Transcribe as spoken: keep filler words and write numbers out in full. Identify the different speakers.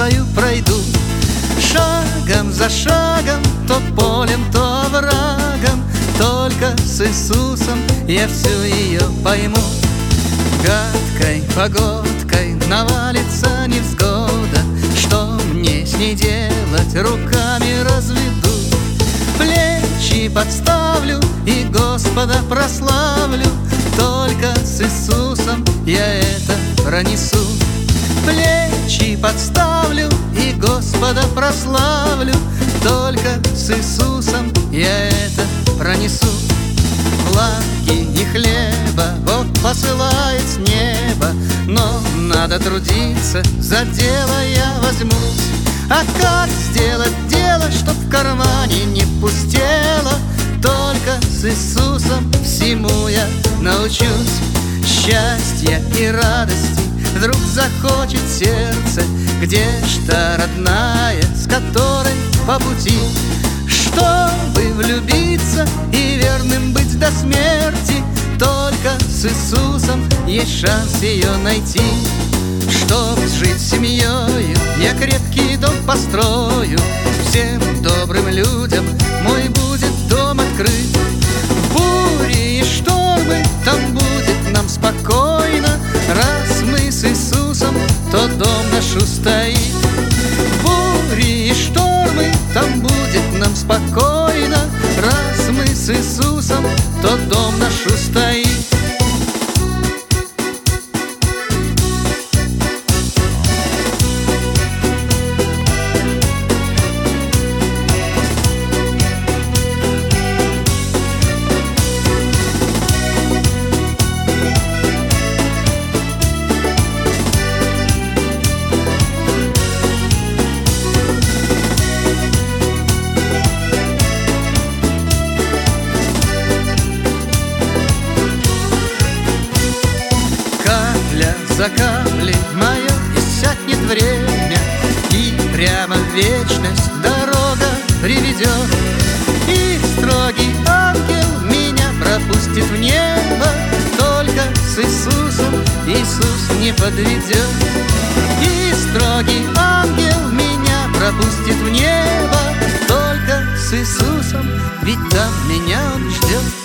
Speaker 1: свою пройду. Шагом за шагом, то полем, то оврагом, только с Иисусом я всю ее пойму. Гадкой погодкой навалится невзгода, что мне с ней делать, руками разведу. Плечи подставлю и Господа прославлю, только с Иисусом я это пронесу. Плечи подставлю и Господа прославлю, только с Иисусом я это пронесу. Влаги и хлеба Бог посылает с неба, но надо трудиться, за дело я возьмусь. А как сделать дело, чтоб в кармане не пустело, только с Иисусом всему я научусь. Счастья и радости вдруг захочет сердце, где ж та родная, с которой по пути. Чтобы влюбиться и верным быть до смерти, только с Иисусом есть шанс ее найти. Чтоб жить семьёю, я крепкий дом построю, всем добрым людям мой будет дом открыт. В бури и штормы там будет нам спокойно, раз мы с Иисусом, то дом наш устоит. В бури и штормы там будет нам спокойно, раз мы с Иисусом, то дом наш устоит. За каплей мое иссякнет время, и прямо в вечность дорога приведет. И строгий ангел меня пропустит в небо, только с Иисусом Иисус не подведет. И строгий ангел меня пропустит в небо, только с Иисусом, ведь там меня Он ждет.